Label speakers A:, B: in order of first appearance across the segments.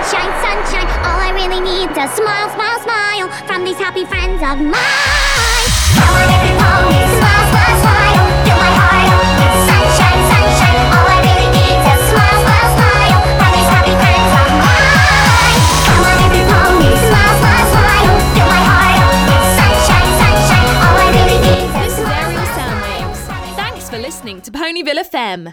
A: Sunshine, sunshine, all I really need is a smile, smile, smile from these happy friends of mine. Come on, everybody, smile, smile, smile, fill my heart up with sunshine, sunshine. All I really need is a smile, smile, smile from these happy friends of mine. Come on, everybody, smile, smile, smile, fill my heart up with sunshine, sunshine. All I really need is a smile.
B: This is Ariel Soundwaves. Thanks for listening to Ponyville FM.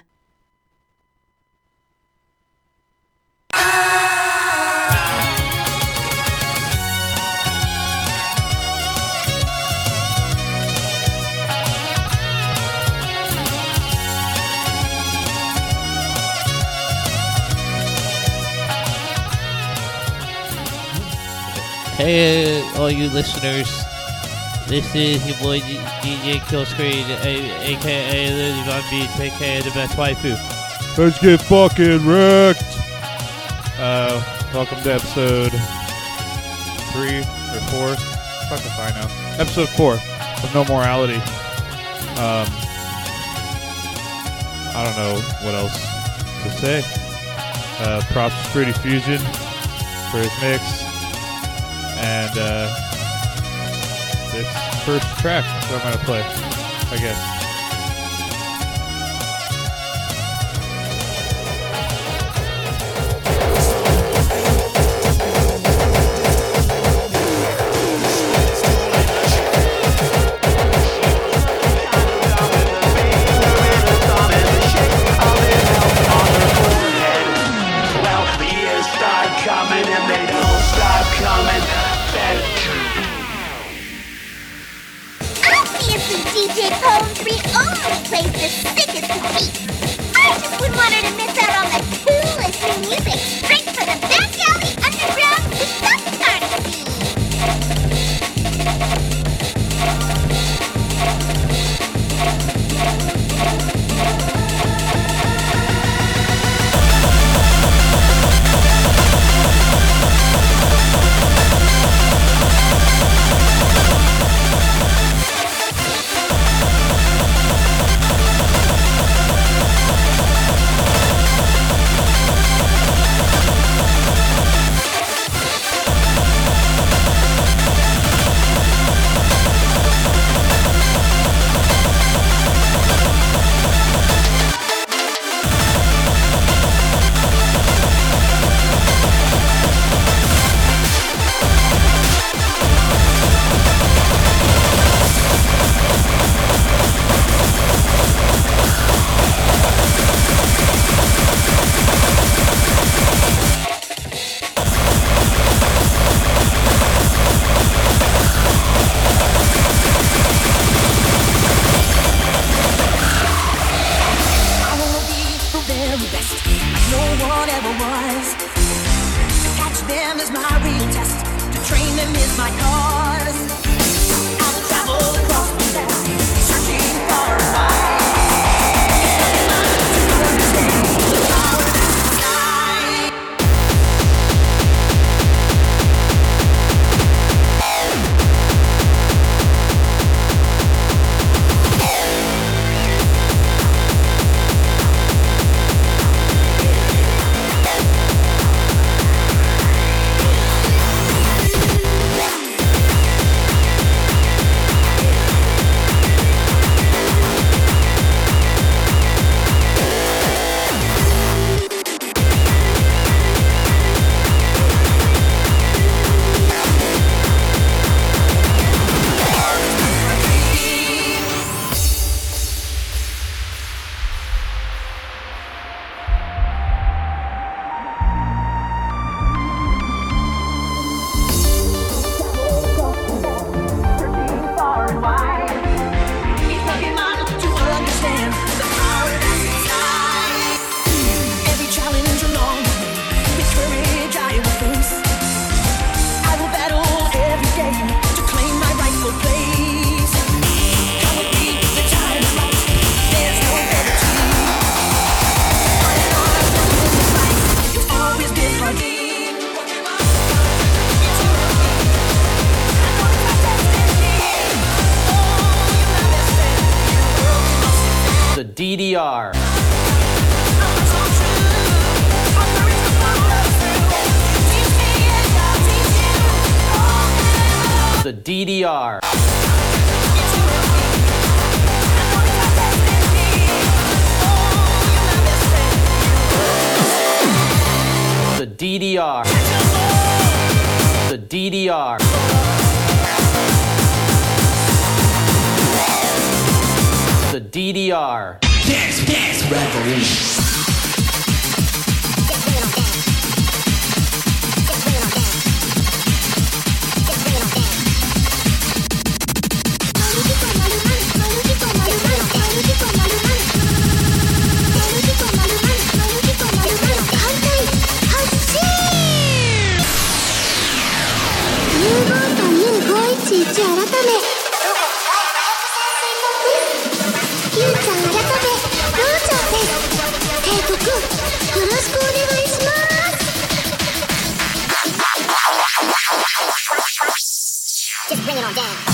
C: Hey, all you listeners. This is your boy DJ Killscreen, aka Lily Von Beats, aka the best waifu. Let's get fucking wrecked! Welcome to episode 3 or 4. Fuck if I know. Episode 4 of No Morality. I don't know what else to say. Props to Pretty Fusion for his mix. And this first track that I'm gonna play, I guess.
D: Well, the years start coming and they don't stop coming.
A: Obviously, DJ Poetry only plays the sickest of beats. I just wouldn't want her to miss out on the coolest new music straight for the back alley underground substarter scene.
E: DDR. DDR. The DDR. The DDR. The DDR.
F: Dance, dance, revolution.
A: Just bring it on down.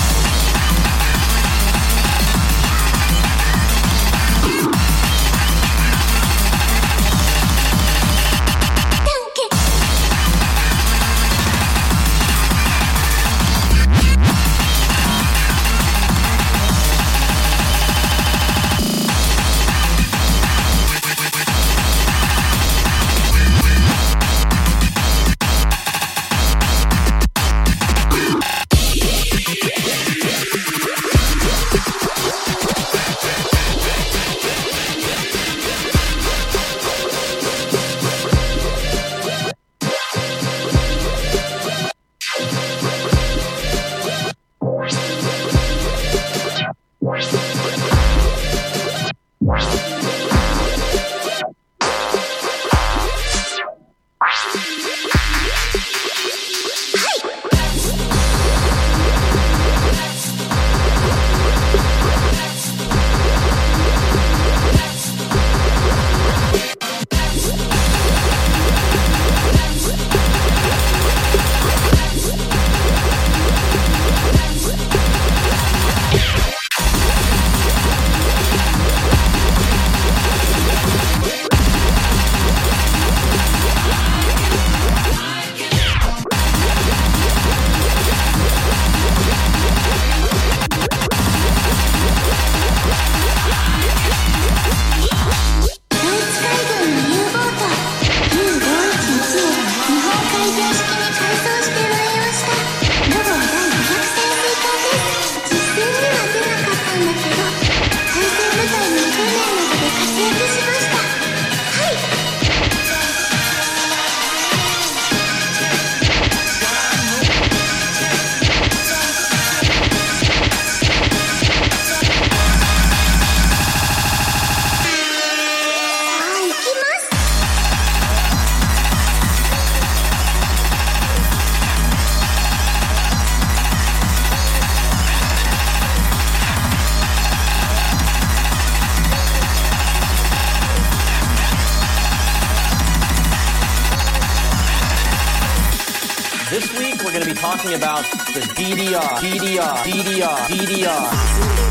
E: This week we're going to be talking about the DDR.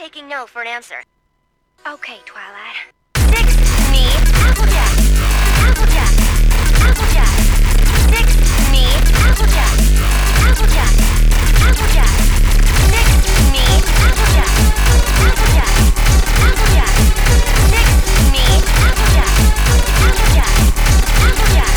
G: taking no for an answer. Okay, Twilight. 6 me, Applejack. Applejack. Applejack. 6 me, Applejack. Applejack. Applejack. 6 me, Applejack. Applejack. Applejack. 6 me, Applejack. Applejack. Applejack.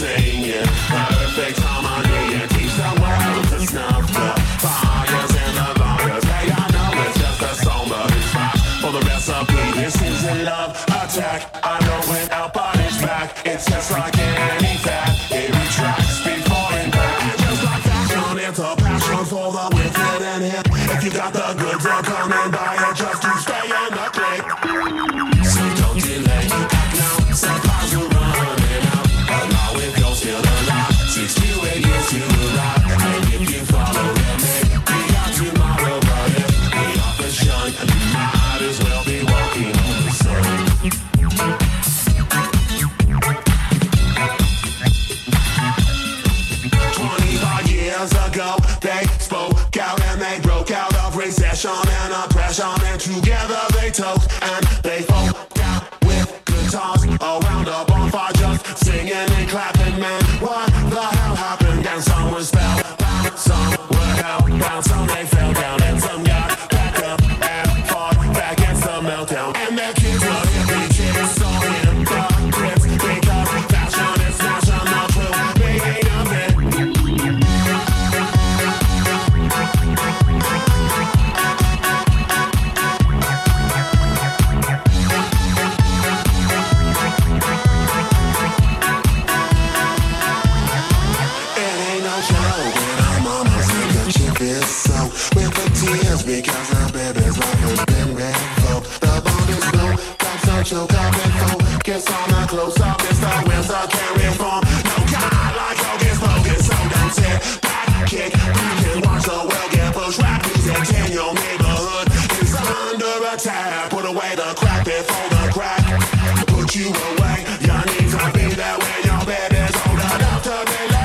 D: singing perfect harmony and teach the world to snuff the fires and the liars. Hey, I know it's just a song, but it's fine for the recipe. This is a love attack. I know without body's back. It's just like any fat. It retracts before impact. Just like fashion, it's a passion for the wicked and hip. If you got the goods, they'll come and buy it just to stay in the click. So don't delay, act now. Supplies will running out. Allow it goes still alive. 6 to 8 years to arrive. And if you follow them, maybe out tomorrow. But if we off the shine, you might as well be walking on the sun. 25 years ago, they spoke out and they broke out of recession and oppression, and together they took and they folk out with guitars around a bonfire, just singing and clapping. Man, what the hell happened? And some were spellbound, some were hellbound, some they fell down, and some got back up and fought back against the meltdown. And their kids were hippie kids, so hypocrites, because fashion is national truth. They ain't nothing. Because our baby's life has been revoked. The bond is blown, got some choke up and focus on the close up. It's the wheels are carrying form. No God like Hocus Pocus, so don't sit back, kick back and watch the world get pushed. Rap music in your neighborhood is under attack. Put away the crack before the crack put you away. You need to be there when your baby's old enough to be late.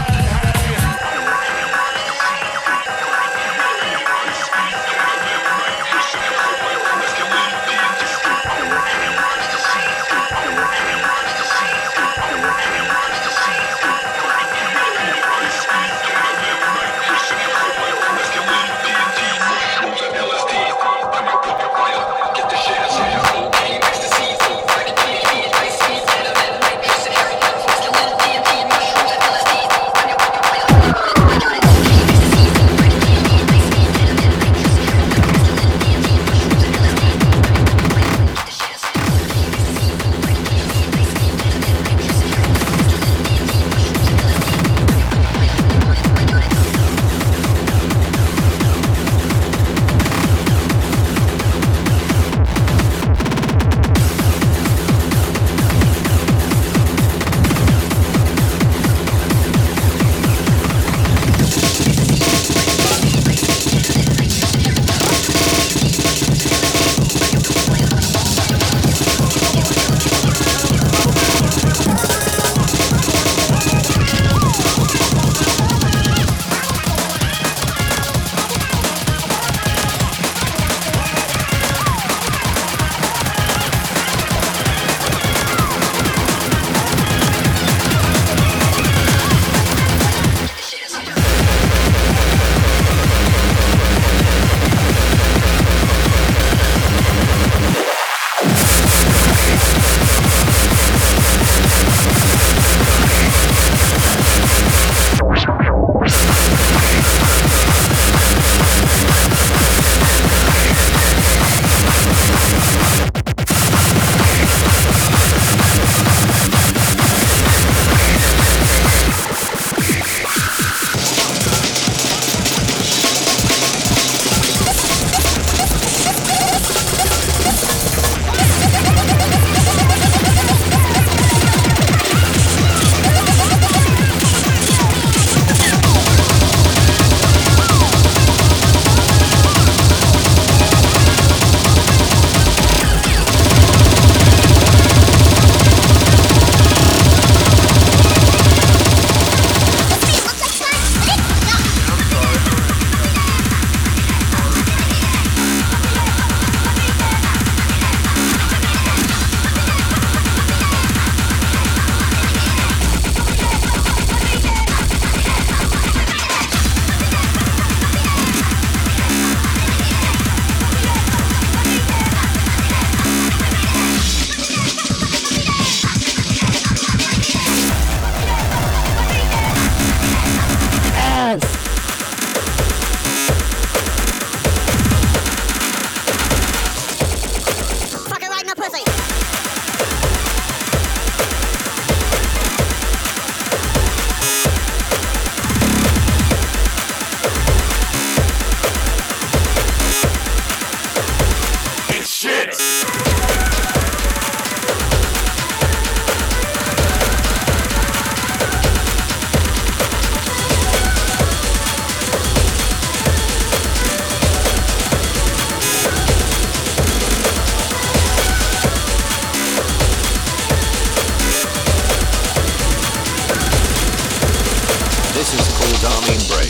H: This is Cool Darlene Break.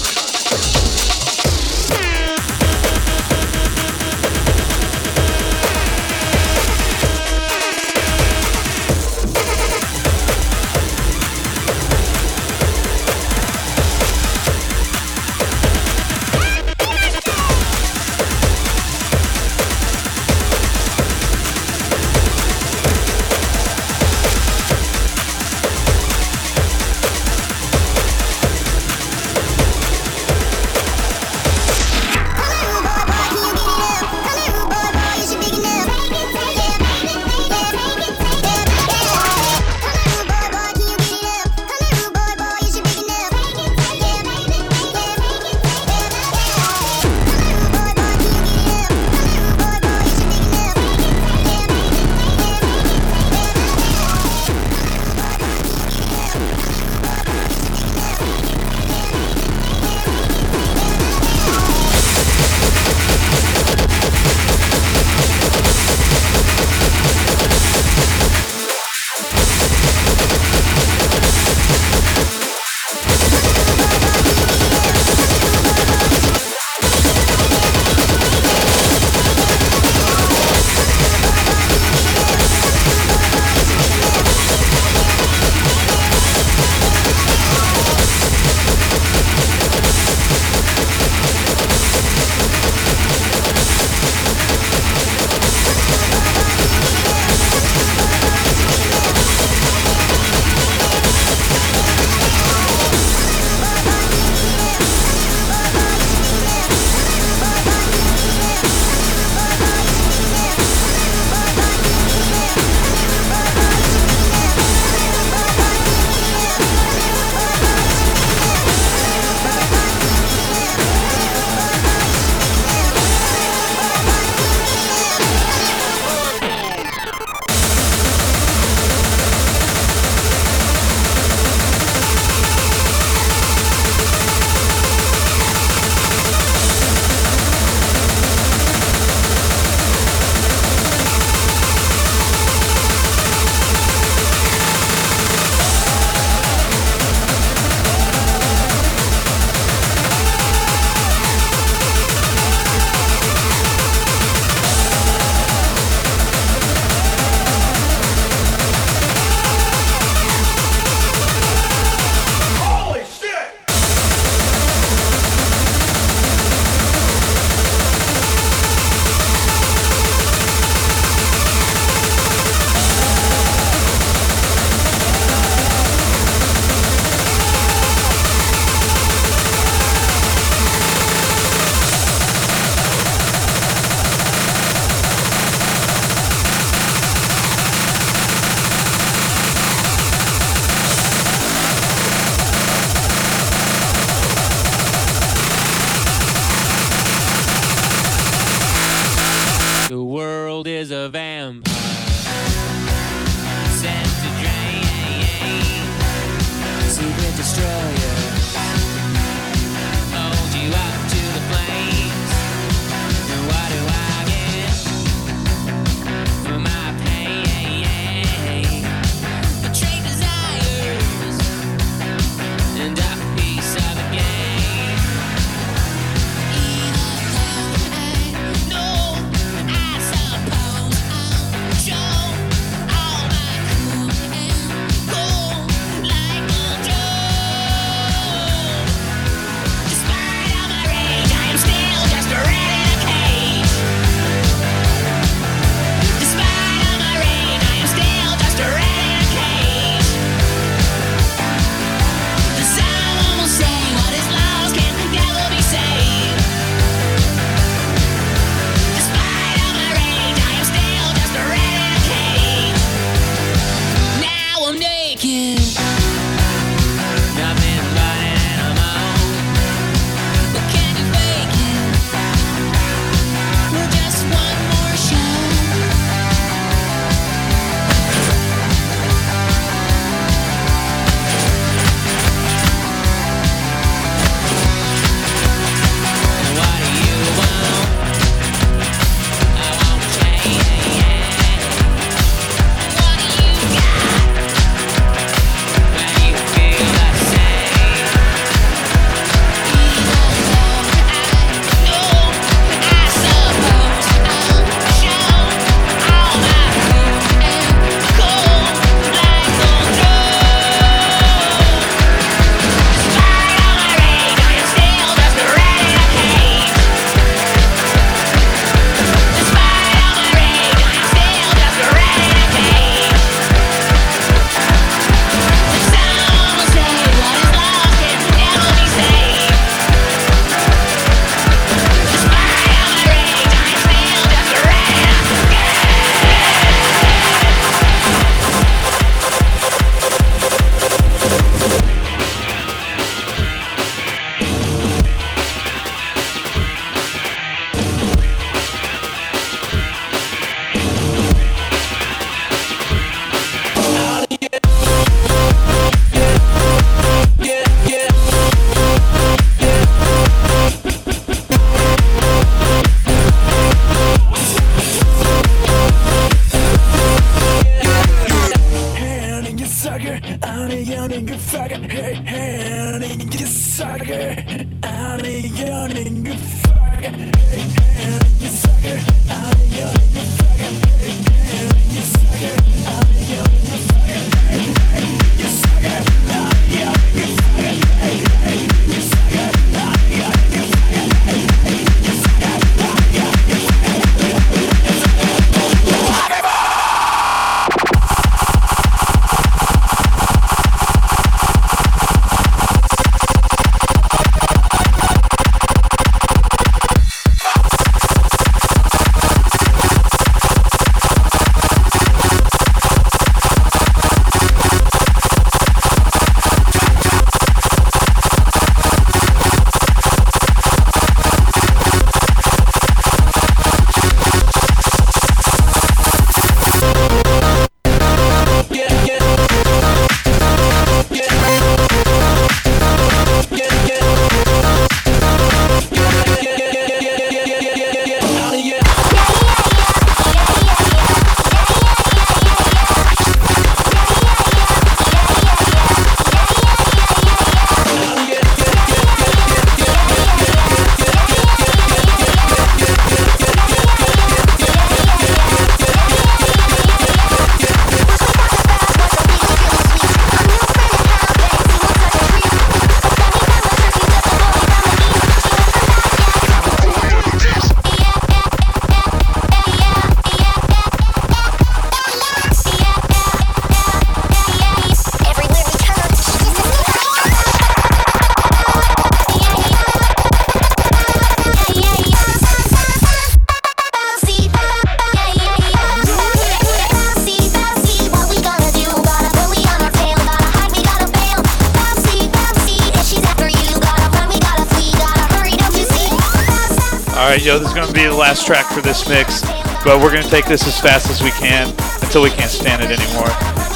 C: Alright, yo, this is going to be the last track for this mix, but we're going to take this as fast as we can until we can't stand it anymore.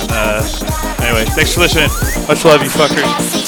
C: Anyway, thanks for listening. Much love, you fuckers.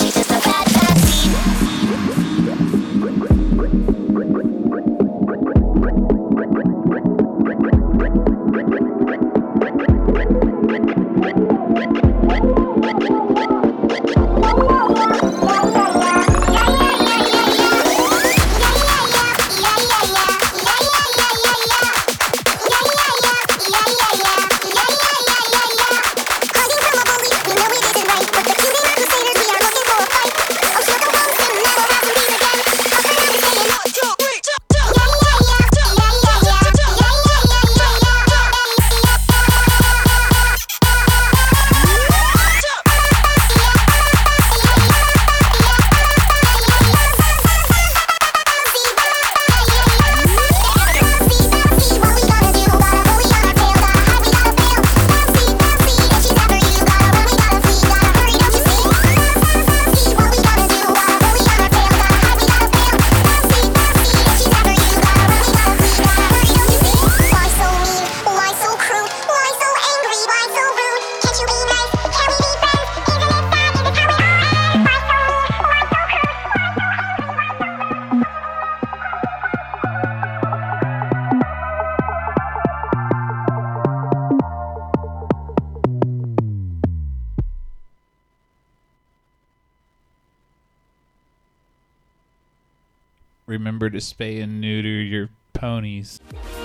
C: Remember to spay and neuter your ponies.